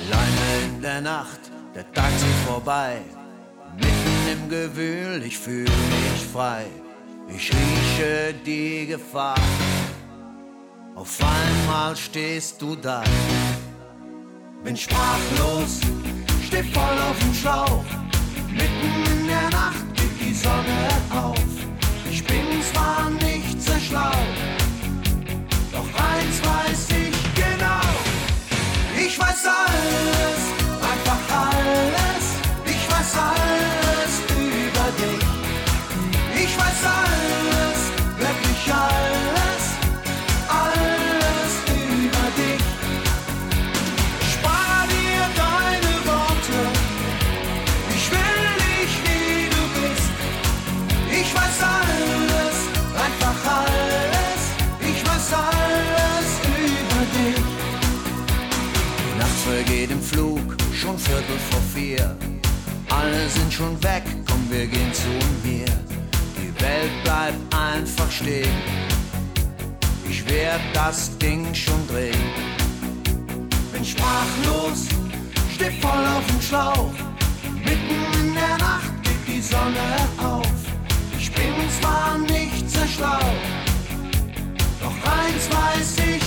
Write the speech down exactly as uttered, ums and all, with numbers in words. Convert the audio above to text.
Alleine in der Nacht, der Tag zieht vorbei. Mitten im Gewühl, ich fühl mich frei. Ich rieche die Gefahr. Auf einmal stehst du da. Bin sprachlos, steh voll auf dem Schlauch. Mitten in der Nacht geht die Sonne auf. Ich bin zwar nicht sehr schlau, doch eins weiß ich genau. Ich weiß alles, einfach alles. Ich weiß alles über dich. Ich weiß alles, wirklich alles. Alles über dich. Spar dir deine Worte. Ich will dich, wie du bist. Ich weiß alles, einfach alles. Ich weiß alles über dich. Die Nacht vergeht im Flug, schon Viertel vor vier. Alle sind schon weg, komm, wir gehen zu mir. Die Welt bleibt einfach stehen. Ich werd das Ding schon drehen. Bin sprachlos, steh voll auf dem Schlauch. Mitten in der Nacht geht die Sonne auf. Ich bin zwar nicht sehr schlau, doch eins weiß ich